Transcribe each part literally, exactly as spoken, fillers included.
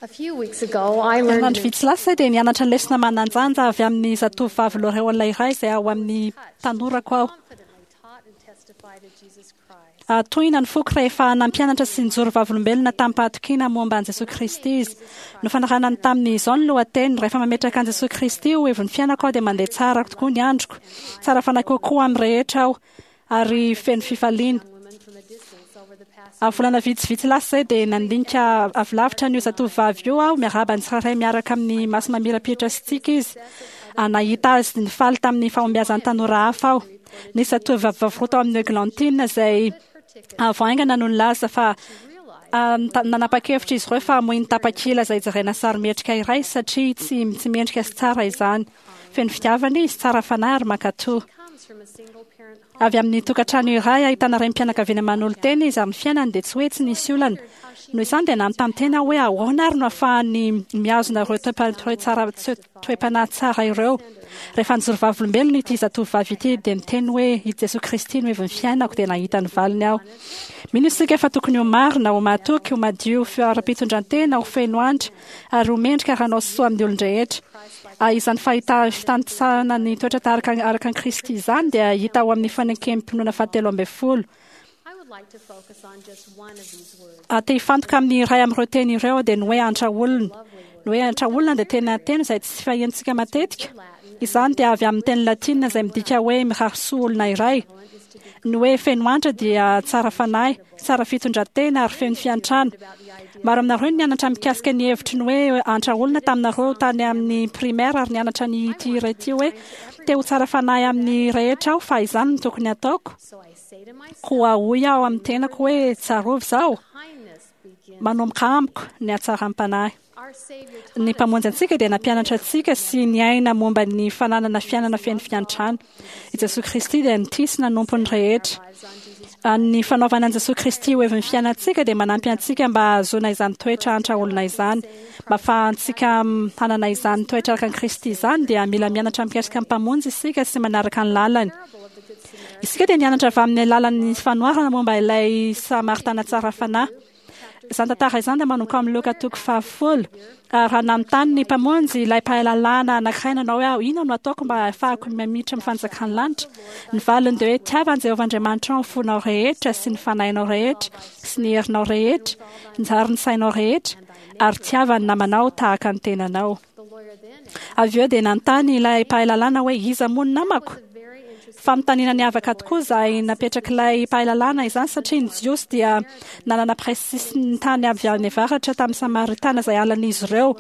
A few weeks ago, I learned Herinandro vitsy lasa dia nianatra lesona mananjanja avy amin'ny zatovovavy Loreola iray izay ao amin'ny tanorako aho. confidently taught and testified of Jesus Christ. Ah, tohina ny foko rehefa nampianatra sy nijoro vavolombelona tamin'ny-pahatokina momba an'i Jesosy Kristy izy. No fanarahnany tamin'izao ny lohateny rehefa mametraka an'i Jesosy Kristy ho hevon'ny fiainako aho dia mandeha tsara tokoa ny androko. Tsara fanahy kokoa amin'ny rehetra aho ary feno fifaliana. Women from a distance over the past Ah, volana vitsivitsy lasa izay dia nandinika avy lavitra n'io zatovovavy io aho miaraba ny tsirairay miaraka amin'ny maso mamirapiratra sy tsika izy. Ah, nahita azy nifaly tamin'ny fahombiazan'ny tanora hafa aho. Nisy zatovovavy vavy tao amin'ny Eglantina izay ah, voaingana no nilaza fa ah, ta- nanapa-kevitra izy ireo fa hamoy ny tapakila izay jerena sary mendrika iray satria tsy tsy mendrika sy tsara izany. Feno fitiavana izy, tsara fanahy ary makatoa. comes from a single parent home. Avy amin'ny tokantrano iray ahitana renim-pianakaviana manolo teny izy amin'ny fiainany dia tsy hoe tsy nisy olana. Noho izany dia nanontany tena hoe ahoana ary no ahafahany mihazona ireo toe- toe- tsara- toe- toe-panahy tsara ireo. Rehefa nijoro vavolombelona ity zatovovavy ity dia niteny hoe i Jesosy Kristy no hevon'ny fiainako dia nahita ny valiny aho. Mino isika fa tokony ho marina, ho matoky, ho madio, fiara-pitondran-tena, ho feno antra ary ho mendrika raha hanao soa amin'ny olon-drehetra. Ah, izany fahita fitanitsahana ny toetra taraka araka ny Kristy izany dia hita ao amin'ny fanekem-pinoana fahatelo ambin'ny folo. I would like to focus on just one of these words. Ah, te hifantoka amin'ny iray amin'ireo teny ireo dia ny hoe antra olona. Ny hoe antra olona dia tena teny izay tsy fahiantsika matetika. Izany dia avy amin'ny teny latina izay midika hoe mirary soa olona iray. Ny hoe feno antra dia tsara fanahy, tsara fitondran-tena ary feno fiantrana. Maro aminareo ny nianatra mikasika ny hevitry ny hoe antra olona taminareo tany amin'ny primaire ary nianatra ny ity iray ity hoe te ho tsara fanahy amin'ny rehetra aho fa izany no tokony ataoko. So I say to myself, Ko ahoy aho amin'ny tenako hoe tsarovy izao, kindness begins. manomboka amiko ny hatsaram-panahy. Our Savior Ny mpamonjy antsika dia nampianatra antsika sy ny aina momba ny fananana fiainana feno fiantrana. I Jesosy Kristy dia nitisina nompon'ny rehetra. lives on Jesus Ah, Ny fanaovana an'i Jesosy Kristy ho hevon'ny fiainantsika dia manampy antsika mba hahazoana izany toetra antra olona izany. Mba ahafahantsika mm, hanana izany toetra araka ny Kristy izany dia mila mianatra mikasika ny mpamonjy isika sy manaraka ny lalany. parable of the Good Samaritan. Isika dia nianatra avy amin'ny alalan'ny fanoharana momba ilay Samaritana tsara fanahy. Izany tantara izany dia manomboka amin'ny Luka toko fahafolo. Raha nanontany ny mpamonjy ilay mpahalalana anankiray nanao hoe "Ah, inona no ataoko mba ahafahako mamitra amin'ny fanjakan'ny lanitra?" Ny valiny dia hoe tiavan'i Jehovah Andriamanitra ny fonao rehetra sy ny fanahinao rehetra sy ny herinao rehetra, ny zary ny sainao rehetra ary tiavany namanao tahaka ny tenanao. The lawyer then Avy eo dia nanontany ilay mpahalalana hoe iza moa ny namako? very interested Famontanina ny avaka tokoa izahay napetraka ilay mpahalalana izany satria ny Jiosy dia nanana presisy ny tany avy any avaratra tamin'ny Samaritana izay halan'izy ireo.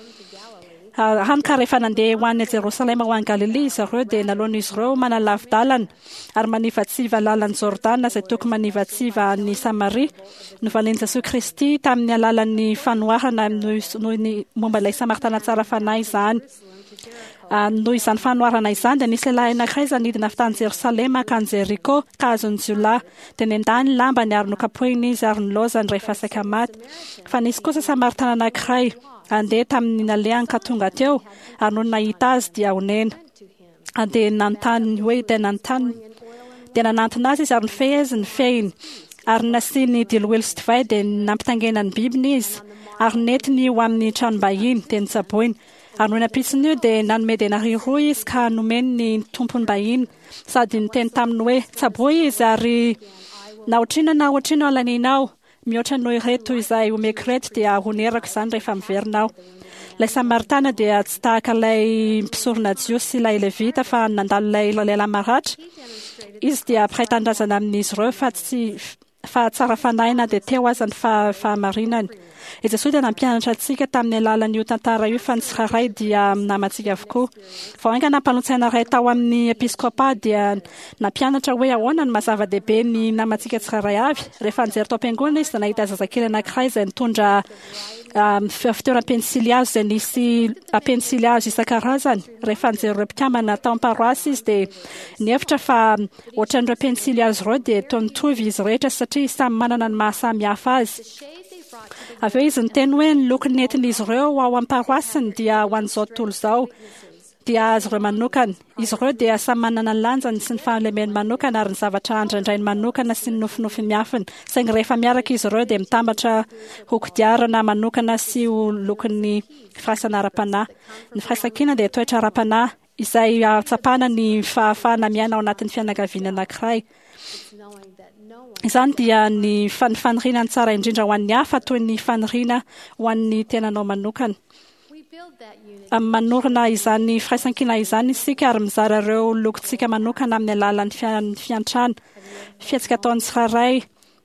Ah, Hany ka rehefa nandeha ho any Jerosalema ho any Galilea izy ireo dia nalaon'izy ireo manalavi-dalana ary manivatsiva lalan'ny Jordana izay tokony manivatsiva ny Samaria. Novalian'i Jesosy Kristy tamin'ny alalan'ny fanoharana noho noho ny momba ilay Samaritana tsara fanahy izany. Ah, noho izany fanoharana izany dia nisy lehilahy anankiray izay nidina avy tany Jerosalema ka any Jeriko ka azony jiolahy dia nendany lambany ary nokapohiny izy ary nilozany rehefa saika maty. Fa nisy kosa Samaritana anankiray andeha tamin'ny nalehany ka tonga teo ary no nahita azy dia honena. Andeha nanontany hoe dia nanontany dia nanantona azy izy ary nifehy azy ny fehiny ary nasiany diloilo sy divay dia nampitangena ny bibiny izy ary netiny ho amin'ny tranom-bahiny dia nitsaboiny. Ary noho nampitsiny io dia nanome denari roa izy ka nomeny ny tompony bahiny sady niteny taminy hoe tsaboy izy ary na otrino na otrino alaninao mihoatra noho ireto izay omeko reto dia honerako izany rehefa miverinao. Ilay Samaritana dia tsy tahaka ilay mpisorona Jiosy ilay Levita fa nandalo ilay lehilahy maratra. Izy dia mpiray tandrazana amin'izy ireo fa tsy fa tsara fanahy na dia teo aza ny fa- fahamarinany. I Jesosy dia nampianatra antsika tamin'ny alalan'io tantara io fa ny tsirairay dia namantsika avokoa. Vao aingana mpanolontsaina iray tao amin'ny episkopa dia nampianatra hoe ahoana ny mazava-dehibe ny namantsika tsirairay avy. Rehefa nijery tao am-piangonana izy dia nahita zazakely anankiray izay nitondra um, fitoeram-pensily hazo izay nisy pensily hazo isan-karazany. Rehefa nijery ireo mpikambana tao am-paroasy izy dia nihevitra fa ohatran'ireo pensily hazo ireo dia toa mitovy izy rehetra satria samy manana ny mahasamy hafa azy. Avy eo izy niteny hoe ny lokony nentin'izy ireo ao am-paroasiny dia ho an'izao tontolo izao. dia azy ireo manokana. Izy ireo dia samy manana ny lanjany sy ny fahalemeny manokana ary ny zavatra andraindrainy manokana sy ny nofinofy miafiny. Saingy rehefa miaraka izy ireo dia mitambatra ho kodiarana manokana sy ho lokon'ny firaisana ara-panahy. Ny firaisan-kina dia toetra ara-panahy izay ahatsapana ny fahafahana miaina ao anatin'ny fianakaviana anankiray. Izany dia ny faniriana tsara indrindra ho an'ny hafa toy ny faniriana ho an'ny tenanao manokana. Manorina izany firaisan-kina izany isika ary mizara ireo lokontsika manokana amin'ny alalan'ny fiantrana. Fihetsika ataon'ny tsirairay.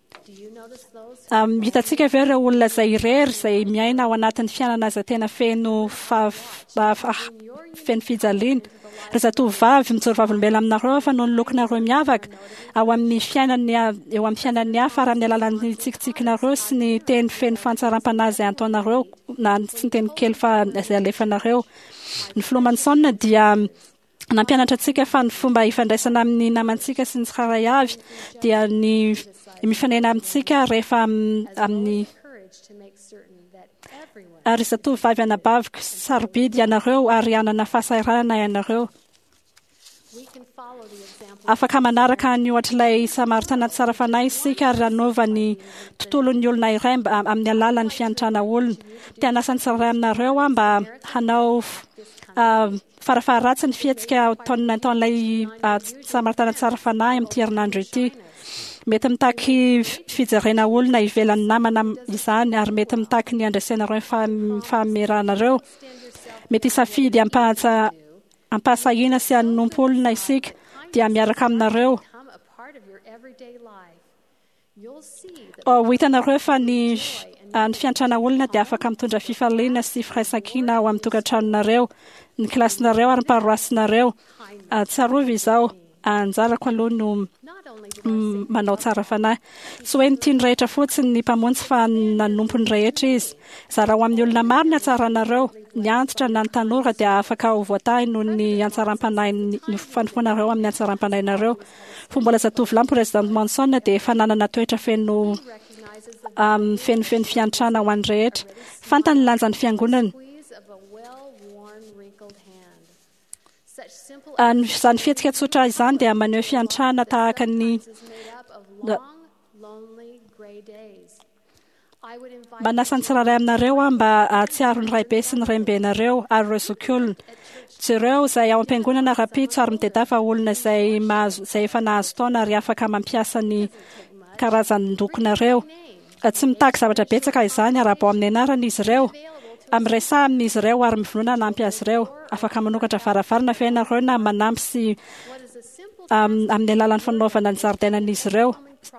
Um, hitantsika ve ireo olona izay irery izay miaina ao anatin'ny fiainana izay tena feno feno fijaliana. Ry zatovovavy mijoro vavolombelona aminareo fa noho ny lokonareo miavaka ao amin'ny fiainany eo amin'ny fiainan'ny hafa ary amin'ny alalan'ny tsikitsikinareo sy ny teny feno fanitsaram-panahy izay ataonareo na tsy ny teny kely fa izay alefanareo. Ny filomanosona dia nampianatra antsika fa ny fomba ifandraisana amin'ny namantsika sy ny tsiraray avy dia ny mifanena amintsika rehefa amin'ny ary zatovovavy anabavika sarobidy ianareo ary anana fahasahiranana ianareo. Afaka manaraka ny ohatr'ilay samaritana tsara fanahy isika ary anova ny tontolon'ny olona iray amin'ny alalan'ny fiantrana olona. Tianasa ny tsirairay aminareo mba hanao uh, farafaharatsy ny fihetsika taon'ilay uh, samaritana tsara fanahy amin'ity herinandro ity. Mety mitaky fijerena olona ivelan'ny namana izany ary mety mitaky ny andraisanareo fahameranareo. Mety isafidy ampahasahina sy hanompo olona isika dia miaraka aminareo. Ho hitanareo fa ny ny fiantrana olona dia afaka mitondra fifaliana sy firaisan-kina ao amin'ny tokantranonareo, ny kilasinareo ary ny paroasinareo. Tsarovy izao anjarako aloha no manao tsara fanahy. Tsy hoe ny tiany rehetra fotsiny ny mpamonjy fa nanompo ny rehetra izy. Zara ho amin'ny olona maro ny hatsaranareo, ny antitra na ny tanora dia afaka ho voatahy noho ny hatsaram-panahy ny fanofonareo amin'ny hatsaram-panahinareo. Fa mbola zatovolahy President Monson dia efa nanana toetra feno um, feno feno fiantrana ho an'ny rehetra. Fantany lanjan'ny fiangonana. Izany fihetsika tsotra izany dia maneho fiantrana tahaka ny manasa ny tsiraray aminareo mba ahatsiaro ny raibe sy ny rembenareo ary ireo zokiolona. Jereo izay ao am-piangonana rapitso ary mitedava olona izay mahazo izay efa nahazo taona ary afaka mampiasa ny karazan'ny dokonareo. Tsy mitaky zavatra betsaka izany ary abao amin'ny anarana izy ireo. Amresa amin'izy ireo ary mivonona nampy azy ireo. Afaka manokatra varavarana fiainareo na manampy sy um, amin'ny alalan'ny fanaovana ny zaridainan'izy ireo.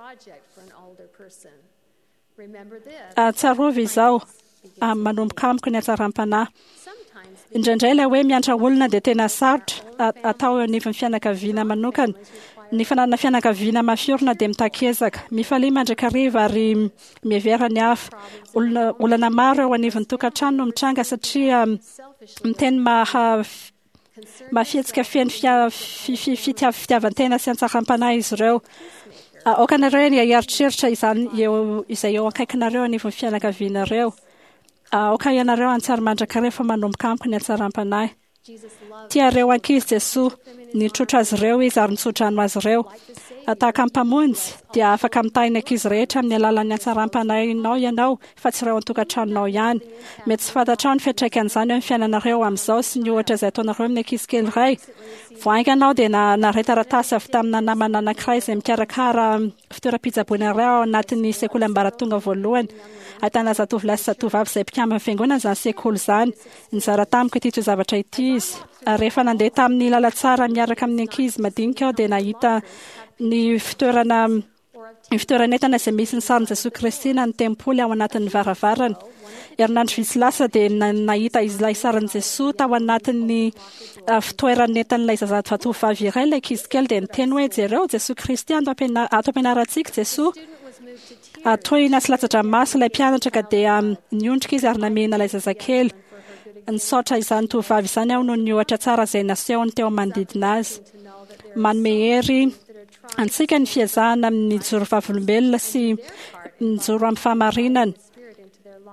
Uh, tsarovy izao uh, manomboka amiko ny hatsaram-panahy. Indraindray ilay hoe miantra olona dia tena sarotra uh, atao eo anivon'ny fianakaviana manokana. Ny fananana fianakaviana mafiorina dia mitakezaka, mifalia mandrakariva ary mievera ny hafa. Olona, olana maro eo anivon'ny tokantrano no mitranga satria um, miteny maha mahafihetsika feno fitiavan-tena sy hatsaram-panahy izy ireo. Okanareo ny hieritreritra izany eo izay eo akaikinareo anivon'ny fianakavianareo. Oka ianareo antsara mandrakariva fa manomboka amiko ny hatsaram-panahy. Tiareo ankizy Jesosy, nitrotra azy ireo izy ary nitsodrano azy ireo. Tahaka ny mpamonjy dia afaka mitahy ny ankizy rehetra amin'ny alalan'ny hatsaram-panahinao ianao fa tsy ireo an-tokantranonao ihany. Mety tsy fantatrao ny fiantraikan'izany eo amin'ny fiainanareo amin'izao sy ny ohatra izay ataonareo amin'ny ankizy kely iray. Voainganao dia na naretaratasy avy tamina namana anankiray izay mikarakara fitoeram-pitsaboana ao anatin'ny sekoly ambaratonga voalohany. Ahitana zatovolahy sy zatovavy izay mpikambana fiangonana izany sekoly izany. Nizara tamiko ity zavatra ity izy. Rehefa nandeha tamin'ny lalatsara miaraka amin'ny ankizy madinika aho dia nahita ny fitoerana ny fitoeranentana izay misy ny sarin'i Jesosy Kristy na ny tempoly ao anatin'ny varavarana. Herinandro vitsy lasa dia nahita ilay sarin'i Jesosy tao anatin'ny uh, fitoeranentan'ilay zatovavy iray ilay ankizy kely dia niteny hoe jereo Jesosy Kristy ato ampianarantsika Jesosy. Toy naslatsatra-maso ilay mpianatra ka dia um, niondrika izy ary namena ilay zazakely. Nisaotra izany tovavy izany aho noho ny ohatra tsara izay nasehony teo manodidina azy. Manome hery antsika ny fiazahana amin'ny joro vavolombelona sy ny joro amin'ny fahamarinana.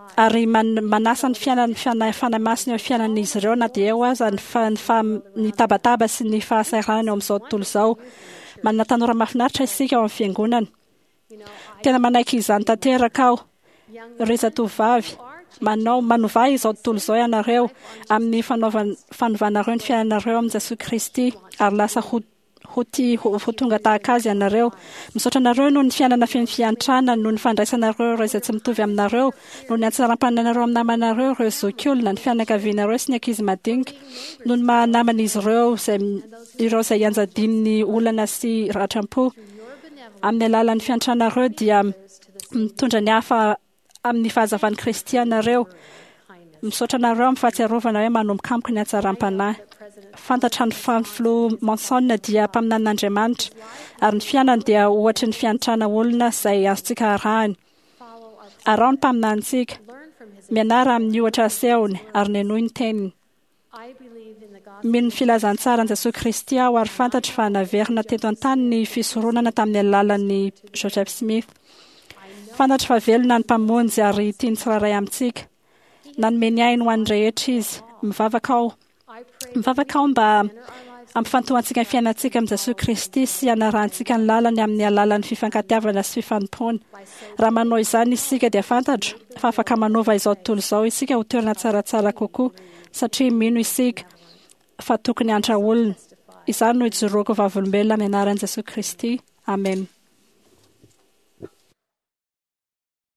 ary man, manasa ny fiainany fiana fanamasina eo fiainan'izy ireo na dia eo aza ny, fa, ny, fa, ny tabataba sy ny fahasairana eo amin'izao tontolo izao. Manana tanora mahafinaritra isika eo amin'ny fiangonana. Tena manaiky izany tanteraka aho. Ry zatovovavy, manao manovay izao tontolo izao ianareo amin'ny fanaovana fanovanareo ny fiainanareo amin'ny Jesosy Kristy ary lasa ho ho tia ho, ho tonga tahaka azy ianareo. Misaotra anareo noho ny fiainana feno fiantrana, noho ny fandraisanareo ireo izay tsy mitovy aminareo, noho ny hatsaram-pananareo amin'ny namanareo, ireo zokiolona, ny fianakavianareo sy ny ankizy madinika, noho ny mahanaman'izy ireo izay ireo izay ianjadin'ny olana sy ratram-po. Amin'ny alalan'ny fiantranareo dia mitondra ny hafa amin'ny fahazavan'ny Kristy ianareo. Misaotra anareo amin'ny fahatsiarovana hoe manomboka amiko ny hatsaram-panahy. Fantatra ny fanflo Monson dia mpaminan'Andriamanitra ary ny fiainany dia ohatra ny fiantrana olona izay azontsika arahany. Arao ny mpaminantsika, mianara amin'ny ohatra asehony ary nenohy ny teniny. Mino ny filazantsara ny Jesosy Kristy aho ary fantatra fa naverina teto an-tany ny fisoronana tamin'ny alalan'ny Joseph Smith. Fantatra fa velona ny mpamonjy ary tiany tsiraray amintsika. Nanome ny ainy ho an'ny rehetra izy. Mivavaka aho Mivavaka aho mba ampifantohantsika ny fiainantsika amin'ny Jesosy Kristy sy anarantsika ny lalany amin'ny alalan'ny fifankatiavana sy fifanompoana. Raha manao izany isika dia fantatra fa afaka manova izao tontolo izao isika ho toerana tsaratsara kokoa satria mino isika fa tokony hantra olona. Izany no ijoroako vavolombelona amin'ny anaran'i Jesosy Kristy. Amen.